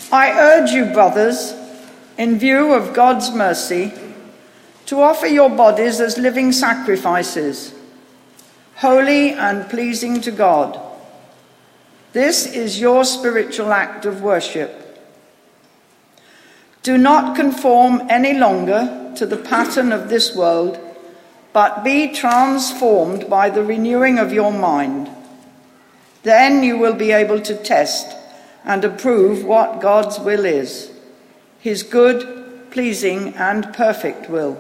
I urge you, brothers, in view of God's mercy, to offer your bodies as living sacrifices, holy and pleasing to God. This is your spiritual act of worship. Do not conform any longer to the pattern of this world, but be transformed by the renewing of your mind. Then you will be able to test and approve what God's will is, his good, pleasing, and perfect will.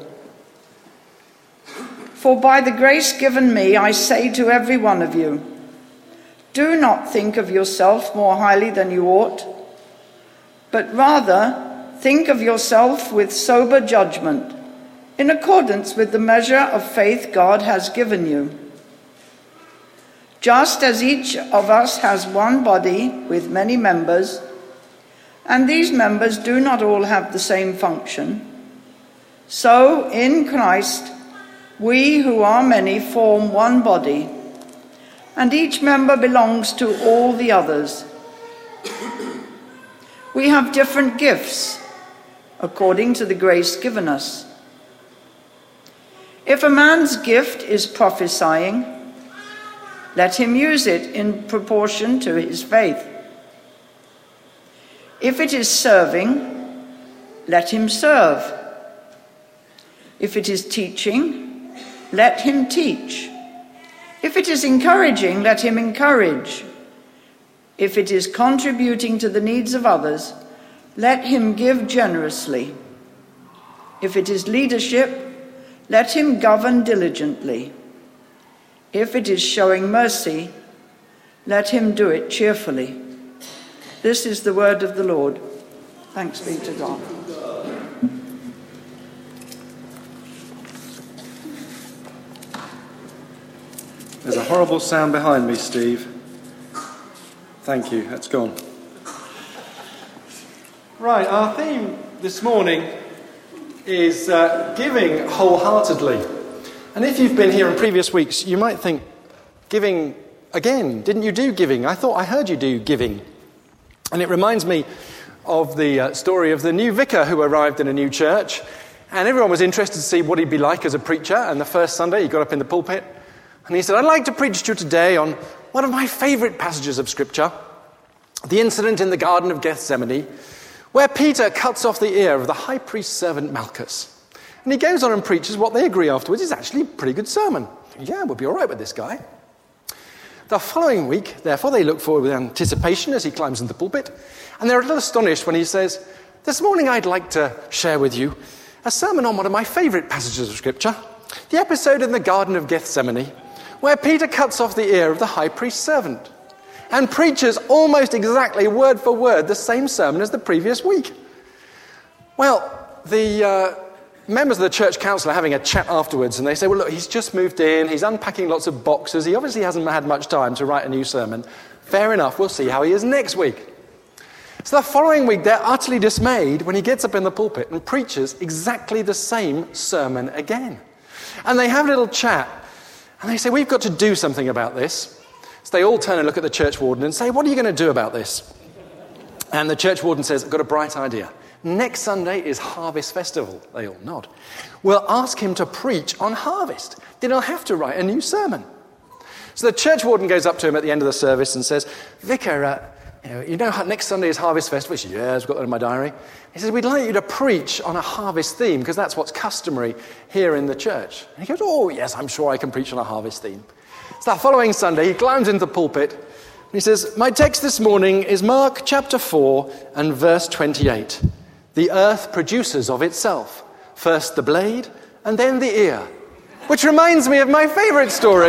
For by the grace given me, I say to every one of you, do not think of yourself more highly than you ought, but rather think of yourself with sober judgment, in accordance with the measure of faith God has given you. Just as each of us has one body with many members, and these members do not all have the same function, so in Christ we who are many form one body, and each member belongs to all the others. We have different gifts according to the grace given us. If a man's gift is prophesying, let him use it in proportion to his faith. If it is serving, let him serve. If it is teaching, let him teach. If it is encouraging, let him encourage. If it is contributing to the needs of others, let him give generously. If it is leadership, let him govern diligently. If it is showing mercy, let him do it cheerfully. This is the word of the Lord. Thanks be to God. There's a horrible sound behind me, Steve. Thank you, that's gone. Right, our theme this morning is giving wholeheartedly. And if you've been here in previous weeks, you might think, giving again, didn't you do giving? I thought I heard you do giving. And it reminds me of the story of the new vicar who arrived in a new church, and everyone was interested to see what he'd be like as a preacher. And the first Sunday he got up in the pulpit and he said, I'd like to preach to you today on one of my favourite passages of Scripture, the incident in the Garden of Gethsemane, where Peter cuts off the ear of the high priest's servant Malchus. And he goes on and preaches what they agree afterwards is actually a pretty good sermon. Yeah, we'll be all right with this guy. The following week, therefore, they look forward with anticipation as he climbs into the pulpit, and they're a little astonished when he says, this morning I'd like to share with you a sermon on one of my favourite passages of Scripture, the episode in the Garden of Gethsemane, where Peter cuts off the ear of the high priest's servant and preaches almost exactly word for word the same sermon as the previous week. Well, the members of the church council are having a chat afterwards, and they say, well, look, he's just moved in, he's unpacking lots of boxes, he obviously hasn't had much time to write a new sermon. Fair enough, we'll see how he is next week. So the following week, they're utterly dismayed when he gets up in the pulpit and preaches exactly the same sermon again. And they have a little chat, and they say, we've got to do something about this. So they all turn and look at the church warden and say, what are you going to do about this? And the church warden says, I've got a bright idea. Next Sunday is Harvest Festival. They all nod. We'll ask him to preach on harvest. Then he'll have to write a new sermon. So the church warden goes up to him at the end of the service and says, Vicar, you know next Sunday is Harvest Festival? He says, yeah, I've got that in my diary. He says, we'd like you to preach on a harvest theme because that's what's customary here in the church. And he goes, oh, yes, I'm sure I can preach on a harvest theme. So that following Sunday, he climbs into the pulpit and he says, my text this morning is Mark chapter 4 and verse 28. The earth produces of itself, first the blade and then the ear, which reminds me of my favourite story.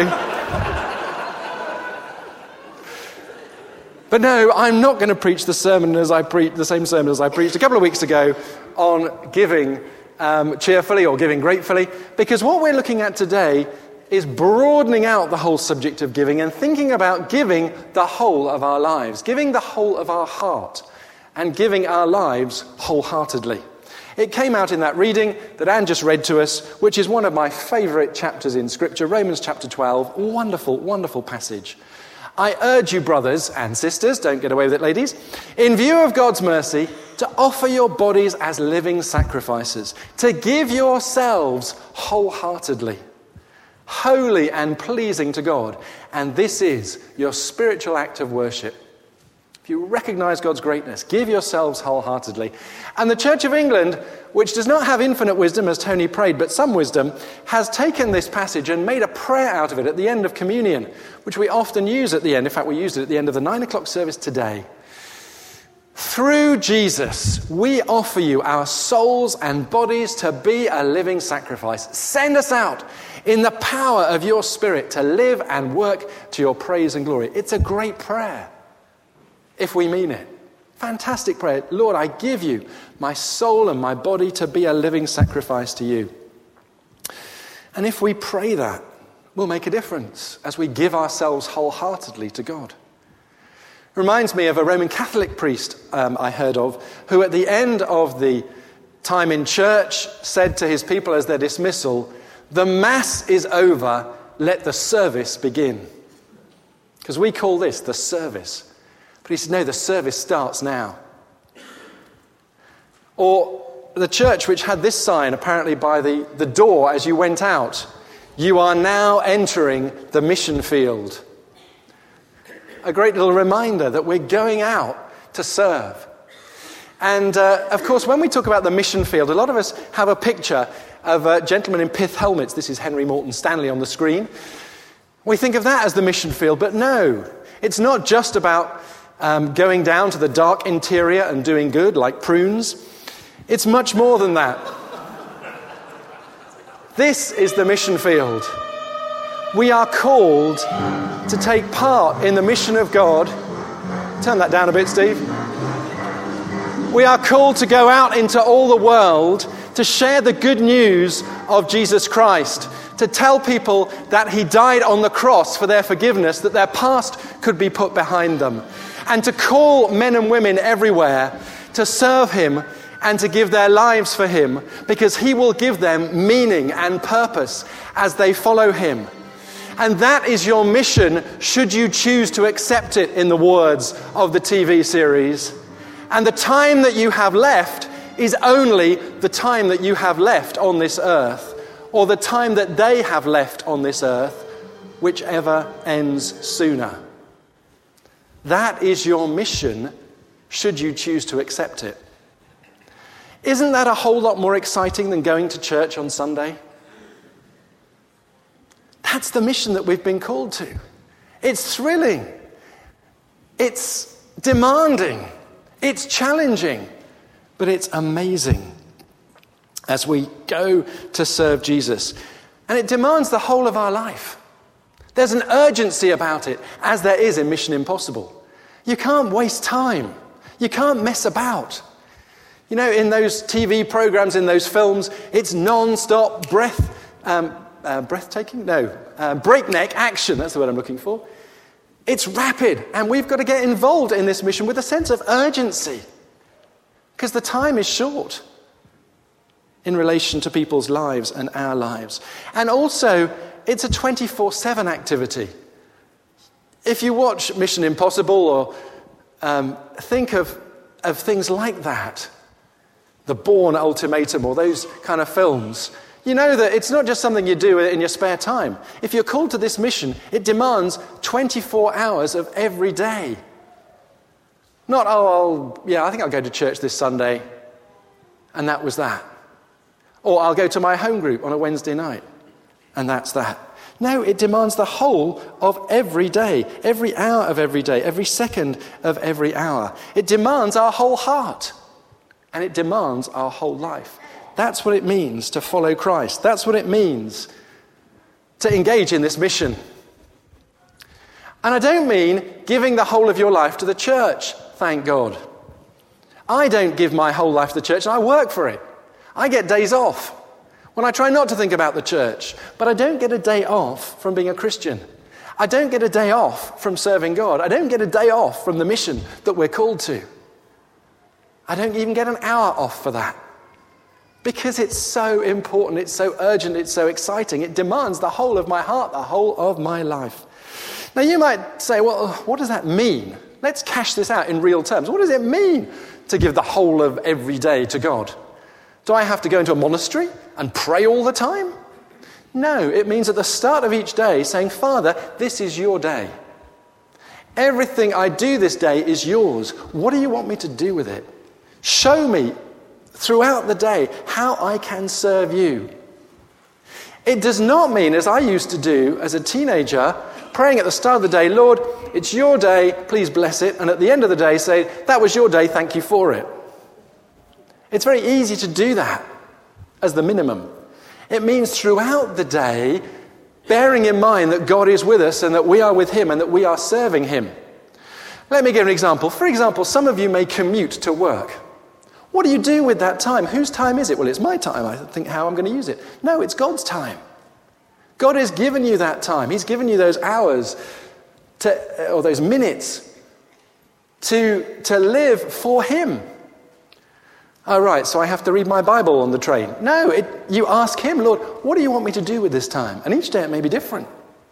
But no, I'm not going to preach the same sermon as I preached a couple of weeks ago on giving cheerfully or giving gratefully, because what we're looking at today is broadening out the whole subject of giving and thinking about giving the whole of our lives, giving the whole of our heart, and giving our lives wholeheartedly. It came out in that reading that Anne just read to us, which is one of my favourite chapters in Scripture, Romans chapter 12, wonderful, wonderful passage. I urge you, brothers and sisters, don't get away with it, ladies, in view of God's mercy, to offer your bodies as living sacrifices, to give yourselves wholeheartedly, holy and pleasing to God. And this is your spiritual act of worship. If you recognize God's greatness, give yourselves wholeheartedly. And the Church of England, which does not have infinite wisdom, as Tony prayed, but some wisdom, has taken this passage and made a prayer out of it at the end of communion, which we often use at the end. In fact, we used it at the end of the 9 o'clock service today. Through Jesus, we offer you our souls and bodies to be a living sacrifice. Send us out in the power of your Spirit to live and work to your praise and glory. It's a great prayer, if we mean it. Fantastic prayer. Lord, I give you my soul and my body to be a living sacrifice to you. And if we pray that, we'll make a difference as we give ourselves wholeheartedly to God. Reminds me of a Roman Catholic priest I heard of, who at the end of the time in church said to his people as their dismissal, "The Mass is over, let the service begin." Because we call this the service. But he said, no, the service starts now. Or the church which had this sign apparently by the door as you went out, "You are now entering the mission field." A great little reminder that we're going out to serve. And of course, when we talk about the mission field, a lot of us have a picture of a gentleman in pith helmets. This is Henry Morton Stanley on the screen. We think of that as the mission field, but no, it's not just about going down to the dark interior and doing good like prunes. It's much more than that. This is the mission field. We are called to take part in the mission of God. Turn that down a bit, Steve. We are called to go out into all the world to share the good news of Jesus Christ, to tell people that he died on the cross for their forgiveness, that their past could be put behind them, and to call men and women everywhere to serve him and to give their lives for him, because he will give them meaning and purpose as they follow him. And that is your mission, should you choose to accept it, in the words of the TV series. And the time that you have left is only the time that you have left on this earth, or the time that they have left on this earth, whichever ends sooner. That is your mission, should you choose to accept it. Isn't that a whole lot more exciting than going to church on Sunday? That's the mission that we've been called to. It's thrilling. It's demanding. It's challenging. But it's amazing as we go to serve Jesus. And it demands the whole of our life. There's an urgency about it, as there is in Mission Impossible. You can't waste time. You can't mess about. You know, in those TV programs, in those films, it's non-stop breakneck action. That's the word I'm looking for. It's rapid, and we've got to get involved in this mission with a sense of urgency, because the time is short in relation to people's lives and our lives. And also, it's a 24/7 activity. If you watch Mission Impossible or think of things like that, The Bourne Ultimatum or those kind of films, you know that it's not just something you do in your spare time. If you're called to this mission, it demands 24 hours of every day. Not, I think I'll go to church this Sunday, and that was that. Or I'll go to my home group on a Wednesday night, and that's that. No, it demands the whole of every day, every hour of every day, every second of every hour. It demands our whole heart, and it demands our whole life. That's what it means to follow Christ. That's what it means to engage in this mission. And I don't mean giving the whole of your life to the church, thank God. I don't give my whole life to the church, and I work for it. I get days off when I try not to think about the church, but I don't get a day off from being a Christian. I don't get a day off from serving God. I don't get a day off from the mission that we're called to. I don't even get an hour off for that. Because it's so important, it's so urgent, it's so exciting. It demands the whole of my heart, the whole of my life. Now you might say, well, what does that mean? Let's cash this out in real terms. What does it mean to give the whole of every day to God? Do I have to go into a monastery and pray all the time? No, it means at the start of each day saying, Father, this is your day. Everything I do this day is yours. What do you want me to do with it? Show me throughout the day how I can serve you. It does not mean, as I used to do as a teenager, praying at the start of the day, Lord, it's your day, please bless it. And at the end of the day say, that was your day, thank you for it. It's very easy to do that as the minimum. It means throughout the day, bearing in mind that God is with us and that we are with him and that we are serving him. Let me give an example. For example, some of you may commute to work. What do you do with that time? Whose time is it? Well, it's my time. I think how I'm going to use it. No, it's God's time. God has given you that time. He's given you those hours or those minutes to live for him. Oh, right, so I have to read my Bible on the train. No, you ask him, Lord, what do you want me to do with this time? And each day it may be different.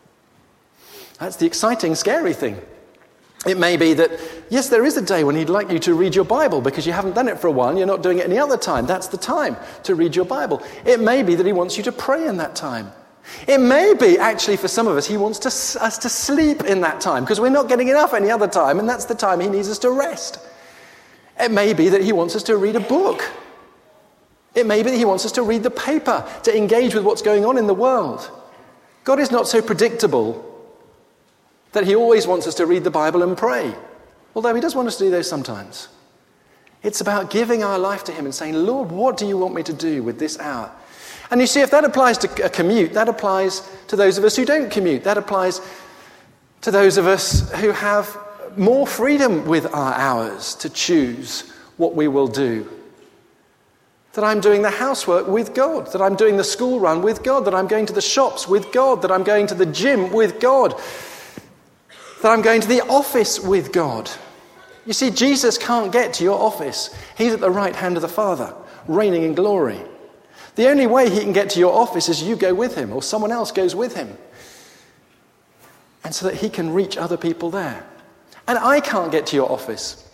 That's the exciting, scary thing. It may be that, yes, there is a day when he'd like you to read your Bible because you haven't done it for a while and you're not doing it any other time. That's the time to read your Bible. It may be that he wants you to pray in that time. It may be, actually, for some of us, he wants us to sleep in that time because we're not getting enough any other time, and that's the time he needs us to rest. It may be that he wants us to read a book. It may be that he wants us to read the paper, to engage with what's going on in the world. God is not so predictable that he always wants us to read the Bible and pray, although he does want us to do those sometimes. It's about giving our life to him and saying, Lord, what do you want me to do with this hour? And you see, if that applies to a commute, that applies to those of us who don't commute. That applies to those of us who have more freedom with our hours to choose what we will do. That I'm doing the housework with God, that I'm doing the school run with God, that I'm going to the shops with God, that I'm going to the gym with God, that I'm going to the office with God. You see, Jesus can't get to your office. He's at the right hand of the Father, reigning in glory. The only way he can get to your office is you go with him or someone else goes with him. And so that he can reach other people there. And I can't get to your office.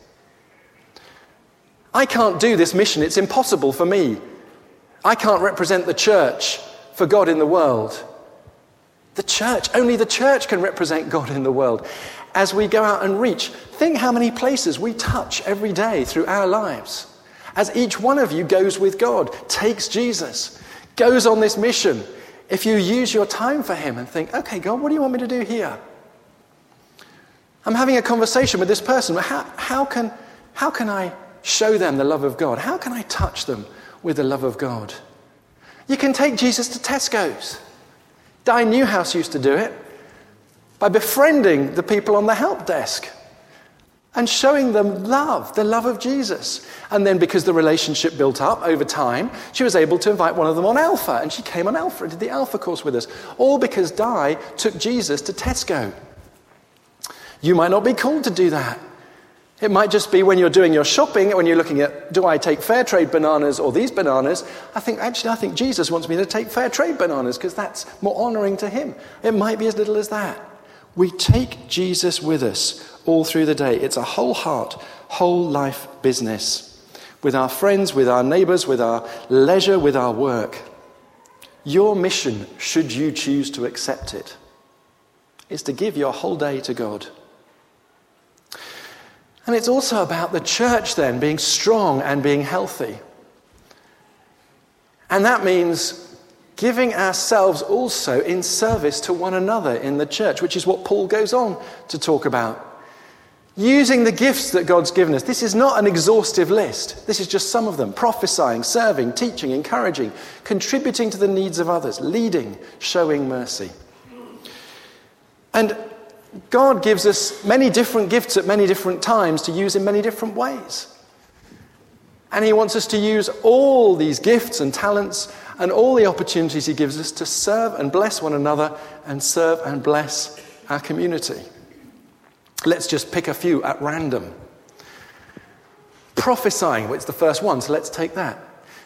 I can't do this mission. It's impossible for me. I can't represent the church for God in the world. Only the church can represent God in the world. As we go out and reach, think how many places we touch every day through our lives. As each one of you goes with God, takes Jesus, goes on this mission. If you use your time for him and think, okay, God, what do you want me to do here? I'm having a conversation with this person. How can I show them the love of God? How can I touch them with the love of God? You can take Jesus to Tesco's. Di Newhouse used to do it by befriending the people on the help desk and showing them love, the love of Jesus. And then because the relationship built up over time, she was able to invite one of them on Alpha, and she came on Alpha and did the Alpha course with us, all because Di took Jesus to Tesco. You might not be called to do that. It might just be when you're doing your shopping, when you're looking at, do I take fair trade bananas or these bananas? I think Jesus wants me to take fair trade bananas because that's more honouring to him. It might be as little as that. We take Jesus with us all through the day. It's a whole heart, whole life business. With our friends, with our neighbours, with our leisure, with our work. Your mission, should you choose to accept it, is to give your whole day to God. And it's also about the church then being strong and being healthy. And that means giving ourselves also in service to one another in the church, which is what Paul goes on to talk about. Using the gifts that God's given us. This is not an exhaustive list. This is just some of them. Prophesying, serving, teaching, encouraging, contributing to the needs of others, leading, showing mercy. And God gives us many different gifts at many different times to use in many different ways. And he wants us to use all these gifts and talents and all the opportunities he gives us to serve and bless one another and serve and bless our community. Let's just pick a few at random. Prophesying, well, it's the first one, so let's take that.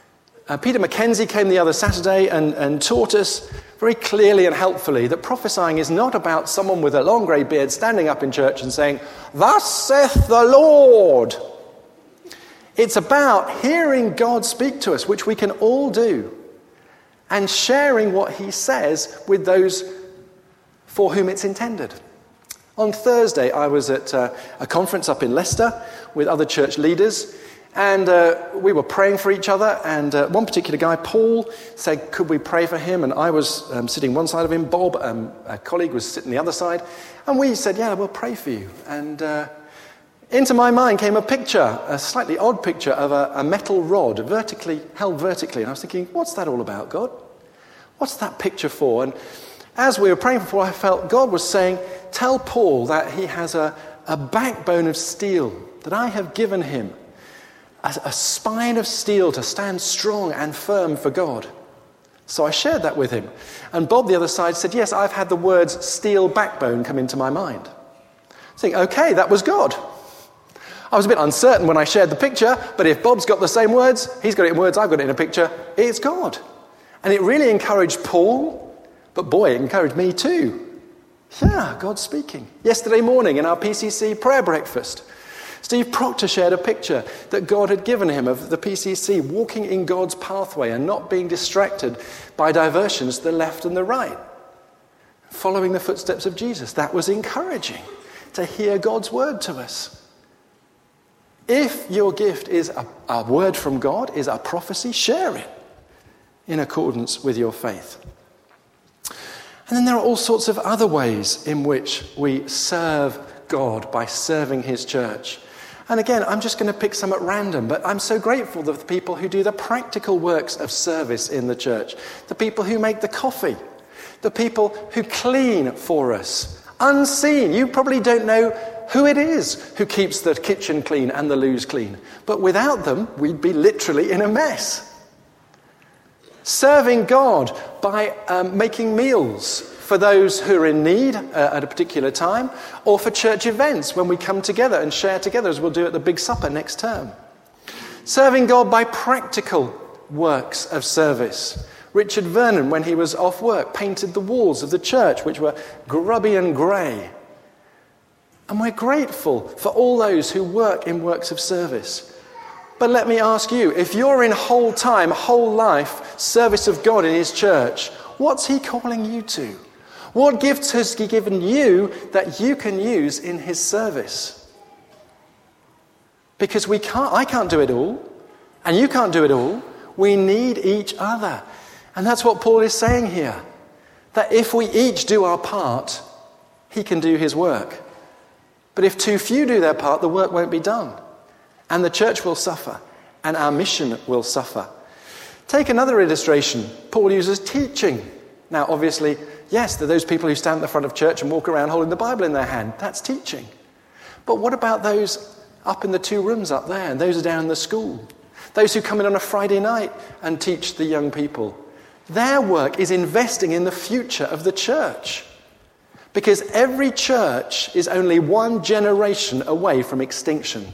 Peter Mackenzie came the other Saturday and taught us very clearly and helpfully that prophesying is not about someone with a long grey beard standing up in church and saying, "Thus saith the Lord." It's about hearing God speak to us, which we can all do, and sharing what he says with those for whom it's intended. On Thursday, I was at a conference up in Leicester with other church leaders, and we were praying for each other, and one particular guy, Paul, said, could we pray for him? And I was sitting one side of him, Bob, a colleague, was sitting the other side, and we said, yeah, we'll pray for you. And into my mind came a picture, a slightly odd picture of a metal rod, held vertically, and I was thinking, what's that all about, God? What's that picture for? And as we were praying for Paul, I felt God was saying, tell Paul that he has a backbone of steel, that I have given him, a spine of steel to stand strong and firm for God. So I shared that with him. And Bob, the other side, said, yes, I've had the words steel backbone come into my mind. I think, okay, that was God. I was a bit uncertain when I shared the picture, but if Bob's got the same words, he's got it in words, I've got it in a picture, it's God. And it really encouraged Paul, but boy, it encouraged me too. Yeah, God's speaking. Yesterday morning in our PCC prayer breakfast, Steve Proctor shared a picture that God had given him of the PCC walking in God's pathway and not being distracted by diversions to the left and the right, following the footsteps of Jesus. That was encouraging to hear God's word to us. If your gift is a word from God, is a prophecy, share it in accordance with your faith. And then there are all sorts of other ways in which we serve God by serving his church. And again, I'm just going to pick some at random, but I'm so grateful for the people who do the practical works of service in the church, the people who make the coffee, the people who clean for us, unseen. You probably don't know who it is who keeps the kitchen clean and the loos clean, but without them, we'd be literally in a mess. Serving God by making meals for those who are in need at a particular time, or for church events when we come together and share together, as we'll do at the Big Supper next term. Serving God by practical works of service. Richard Vernon, when he was off work, painted the walls of the church, which were grubby and grey. And we're grateful for all those who work in works of service. But let me ask you, if you're in whole time, whole life service of God in his church, what's he calling you to? What gifts has he given you that you can use in his service? Because I can't do it all, and you can't do it all. We need each other. And that's what Paul is saying here. That if we each do our part, he can do his work. But if too few do their part, the work won't be done. And the church will suffer, and our mission will suffer. Take another illustration. Paul uses teaching. Now, obviously, yes, there are those people who stand at the front of church and walk around holding the Bible in their hand. That's teaching. But what about those up in the 2 rooms up there, and those are down in the school? Those who come in on a Friday night and teach the young people. Their work is investing in the future of the church. Because every church is only one generation away from extinction.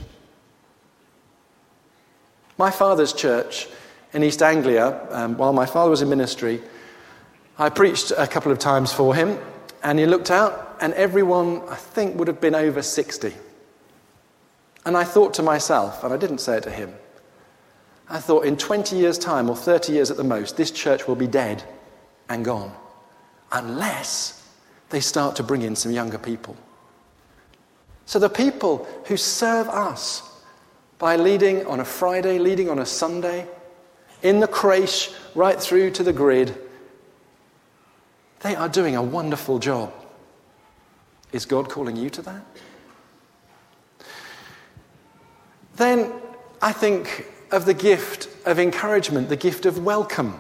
My father's church in East Anglia, while my father was in ministry, I preached a couple of times for him, and he looked out, and everyone, I think, would have been over 60. And I thought to myself, and I didn't say it to him, I thought in 20 years' time, or 30 years at the most, this church will be dead and gone, unless they start to bring in some younger people. So the people who serve us by leading on a Friday, leading on a Sunday, in the creche, right through to the grid, they are doing a wonderful job. Is God calling you to that? Then I think of the gift of encouragement, the gift of welcome.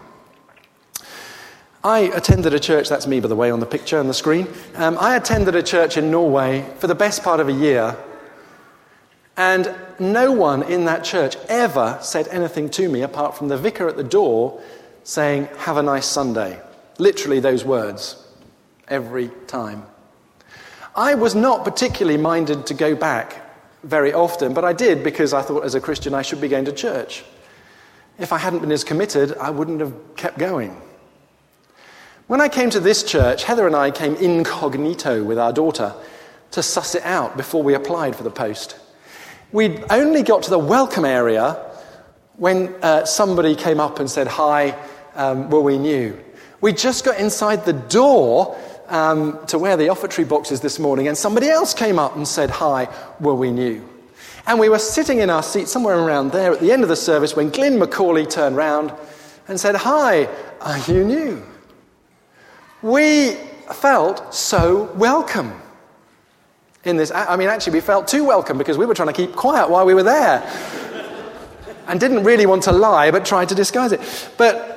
I attended a church, that's me by the way on the picture on the screen. I attended a church in Norway for the best part of a year, and no one in that church ever said anything to me apart from the vicar at the door saying, "Have a nice Sunday." Literally those words, every time. I was not particularly minded to go back very often, but I did because I thought as a Christian I should be going to church. If I hadn't been as committed, I wouldn't have kept going. When I came to this church, Heather and I came incognito with our daughter to suss it out before we applied for the post. We only got to the welcome area when somebody came up and said, "Hi, were we new?" We just got inside the door to where the offertory box is this morning, and somebody else came up and said, "Hi, were we new?" And we were sitting in our seat somewhere around there at the end of the service when Glyn Macaulay turned round and said, "Hi, are you new?" We felt so welcome in this. I mean, actually, we felt too welcome because we were trying to keep quiet while we were there and didn't really want to lie, but tried to disguise it. But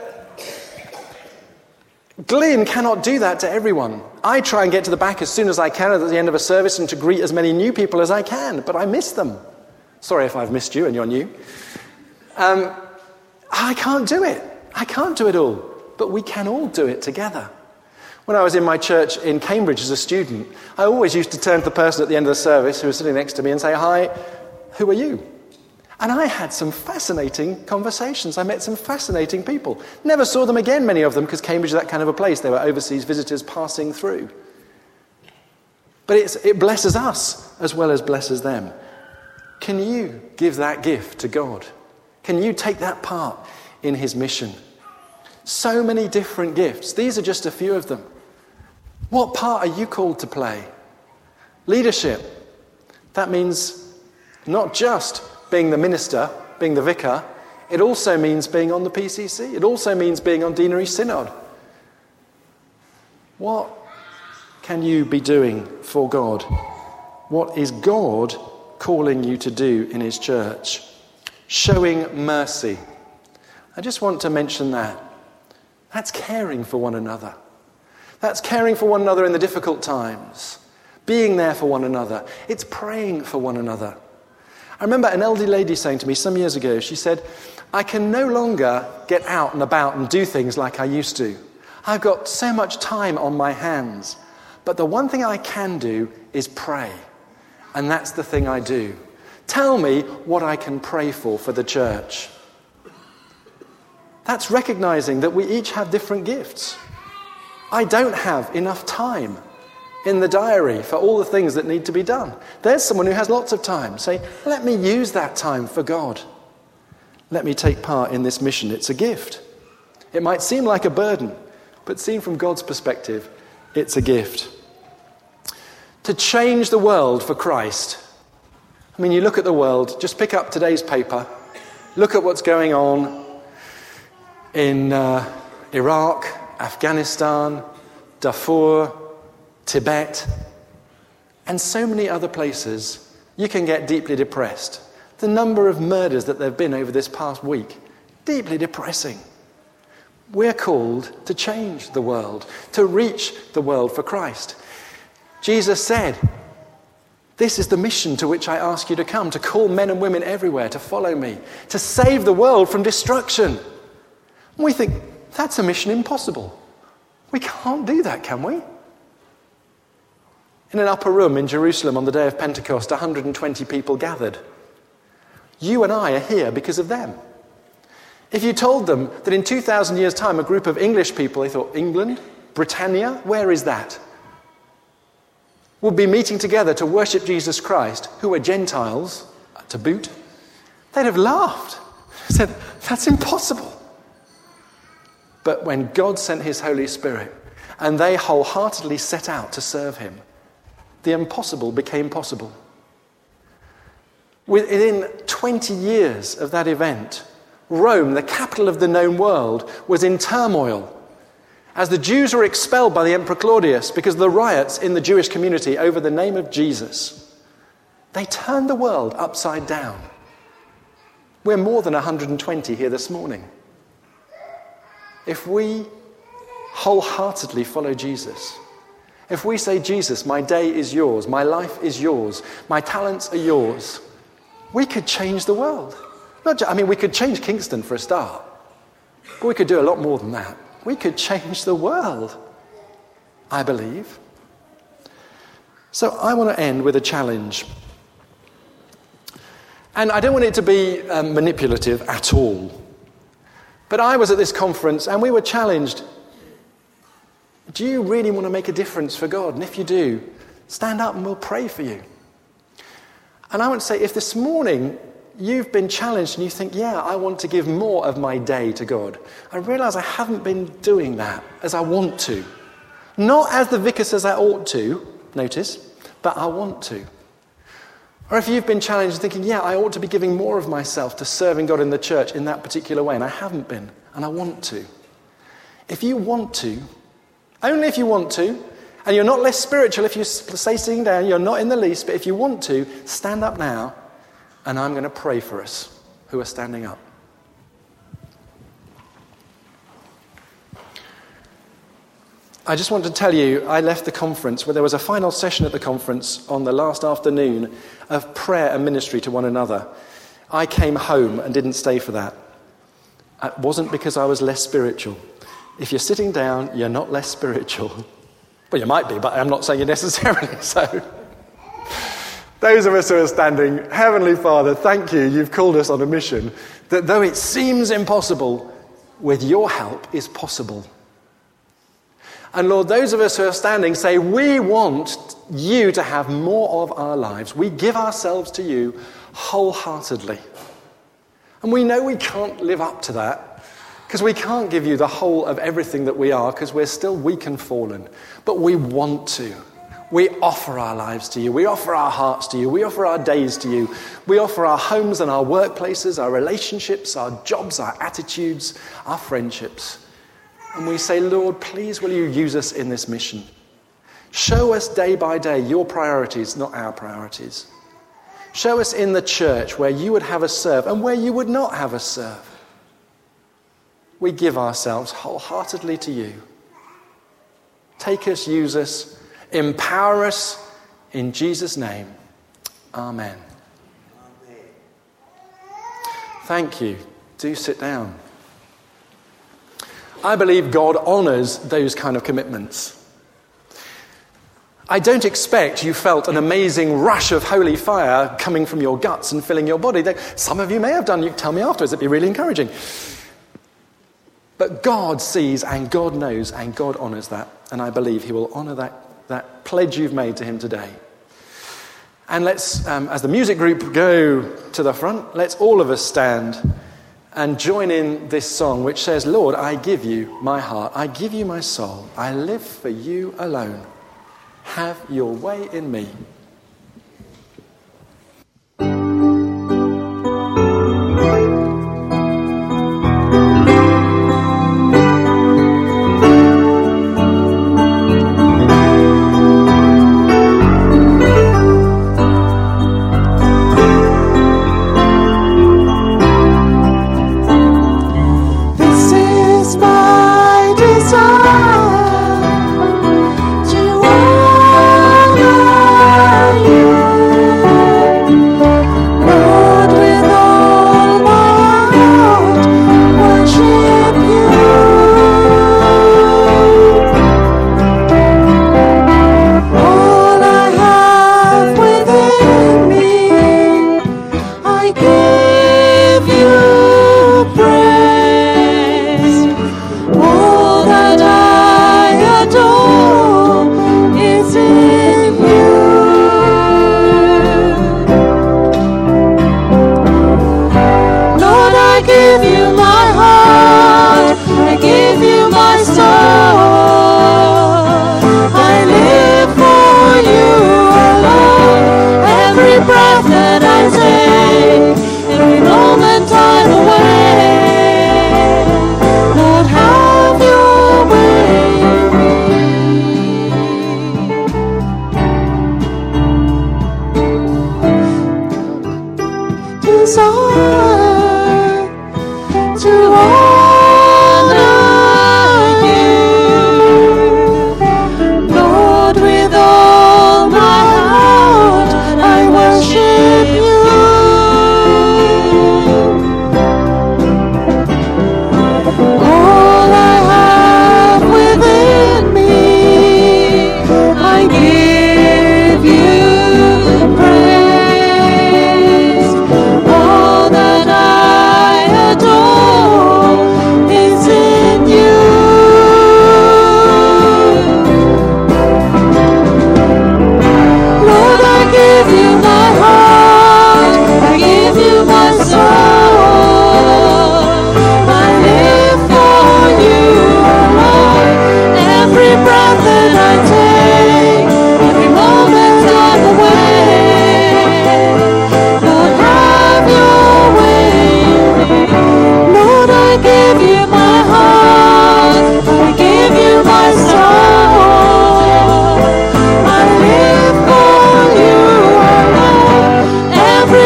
Glyn cannot do that to everyone. I try and get to the back as soon as I can at the end of a service and to greet as many new people as I can, but I miss them. Sorry if I've missed you and you're new. I can't do it. I can't do it all, but we can all do it together. When I was in my church in Cambridge as a student, I always used to turn to the person at the end of the service who was sitting next to me and say, "Hi, who are you?" And I had some fascinating conversations. I met some fascinating people. Never saw them again, many of them, because Cambridge is that kind of a place. They were overseas visitors passing through. But it blesses us as well as blesses them. Can you give that gift to God? Can you take that part in his mission? So many different gifts. These are just a few of them. What part are you called to play? Leadership. That means not just being the minister, being the vicar. It also means being on the PCC. It also means being on Deanery Synod. What can you be doing for God? What is God calling you to do in his church? Showing mercy. I just want to mention that. That's caring for one another. That's caring for one another in the difficult times. Being there for one another. It's praying for one another. I remember an elderly lady saying to me some years ago, she said, "I can no longer get out and about and do things like I used to. I've got so much time on my hands. But the one thing I can do is pray. And that's the thing I do. Tell me what I can pray for the church." That's recognizing that we each have different gifts. I don't have enough time in the diary for all the things that need to be done. There's someone who has lots of time. Say, let me use that time for God. Let me take part in this mission. It's a gift. It might seem like a burden, but seen from God's perspective, it's a gift. To change the world for Christ. I mean, you look at the world, just pick up today's paper, look at what's going on in Iraq, Afghanistan, Darfur, Tibet, and so many other places. You can get deeply depressed. The number of murders that there have been over this past week, deeply depressing. We're called to change the world, to reach the world for Christ. Jesus said, "This is the mission to which I ask you to come, to call men and women everywhere to follow me, to save the world from destruction." And we think, that's a mission impossible. We can't do that, can we? In an upper room in Jerusalem on the day of Pentecost, 120 people gathered. You and I are here because of them. If you told them that in 2,000 years' time, a group of English people, they thought, England? Britannia? Where is that? Would be meeting together to worship Jesus Christ, who are Gentiles, to boot, they'd have laughed. Said, that's impossible. But when God sent his Holy Spirit, and they wholeheartedly set out to serve him, the impossible became possible. Within 20 years of that event, Rome, the capital of the known world, was in turmoil as the Jews were expelled by the Emperor Claudius because of the riots in the Jewish community over the name of Jesus. They turned the world upside down. We're more than 120 here this morning. If we wholeheartedly follow Jesus, if we say, Jesus, my day is yours, my life is yours, my talents are yours, we could change the world. We could change Kingston for a start, but we could do a lot more than that. We could change the world, I believe. So I want to end with a challenge. And I don't want it to be manipulative at all. But I was at this conference and we were challenged. Do you really want to make a difference for God? And if you do, stand up and we'll pray for you. And I want to say, if this morning you've been challenged and you think, yeah, I want to give more of my day to God, I realise I haven't been doing that as I want to. Not as the vicar says I ought to, notice, but I want to. Or if you've been challenged thinking, yeah, I ought to be giving more of myself to serving God in the church in that particular way, and I haven't been, and I want to. If you want to, only if you want to, and you're not less spiritual if you say sitting down, you're not in the least, but if you want to, stand up now, and I'm going to pray for us who are standing up. I just want to tell you, I left the conference where there was a final session at the conference on the last afternoon of prayer and ministry to one another. I came home and didn't stay for that. It wasn't because I was less spiritual. If you're sitting down, you're not less spiritual. Well, you might be, but I'm not saying you necessarily so. Those of us who are standing, Heavenly Father, thank you, you've called us on a mission that though it seems impossible, with your help is possible. And Lord, those of us who are standing say, we want you to have more of our lives. We give ourselves to you wholeheartedly. And we know we can't live up to that because we can't give you the whole of everything that we are because we're still weak and fallen. But we want to. We offer our lives to you. We offer our hearts to you. We offer our days to you. We offer our homes and our workplaces, our relationships, our jobs, our attitudes, our friendships. And we say, Lord, please will you use us in this mission. Show us day by day your priorities, not our priorities. Show us in the church where you would have us serve and where you would not have us serve. We give ourselves wholeheartedly to you. Take us, use us, empower us in Jesus' name. Amen. Thank you. Do sit down. I believe God honours those kind of commitments. I don't expect you felt an amazing rush of holy fire coming from your guts and filling your body. Some of you may have done. You tell me afterwards. It'd be really encouraging. But God sees and God knows and God honours that. And I believe he will honour that pledge you've made to him today. And let's, as the music group go to the front, let's all of us stand and join in this song which says, Lord, I give you my heart, I give you my soul, I live for you alone. Have your way in me. To honor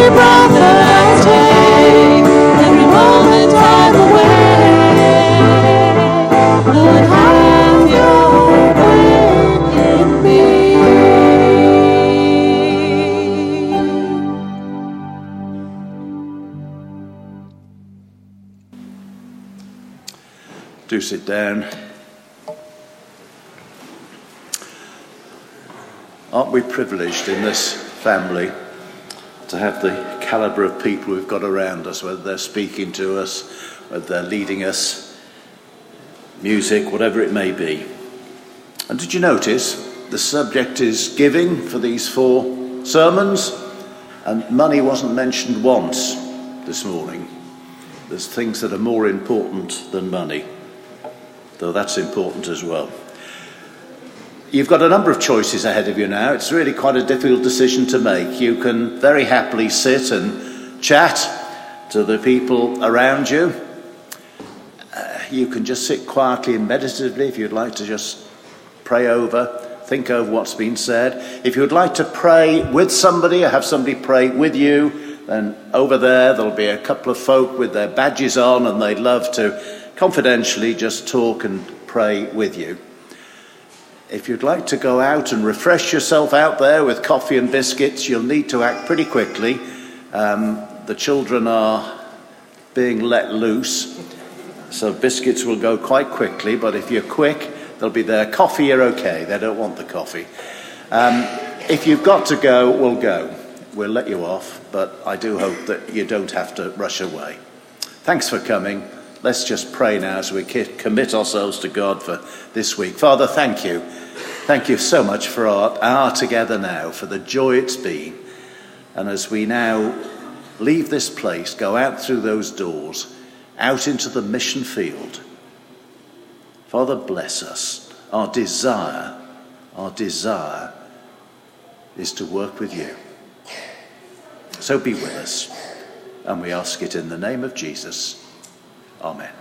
breath that I take, every moment I'm away. Lord, have your way in me. Do sit down. Aren't we privileged in this family to have the calibre of people we've got around us, whether they're speaking to us, whether they're leading us, music, whatever it may be. And did you notice the subject is giving for these 4 sermons, and money wasn't mentioned once this morning. There's things that are more important than money, though that's important as well. You've got a number of choices ahead of you now. It's really quite a difficult decision to make. You can very happily sit and chat to the people around you. You can just sit quietly and meditatively if you'd like to just pray over, think over what's been said. If you would like to pray with somebody or have somebody pray with you, then over there'll be a couple of folk with their badges on, and they'd love to confidentially just talk and pray with you. If you'd like to go out and refresh yourself out there with coffee and biscuits, you'll need to act pretty quickly. The children are being let loose, so biscuits will go quite quickly, but if you're quick, they'll be there. Coffee, you're okay. They don't want the coffee. If you've got to go, we'll go. We'll let you off, but I do hope that you don't have to rush away. Thanks for coming. Let's just pray now as we commit ourselves to God for this week. Father, thank you. Thank you so much for our hour together now, for the joy it's been. And as we now leave this place, go out through those doors, out into the mission field, Father, bless us. Our desire is to work with you. So be with us. And we ask it in the name of Jesus. Amen.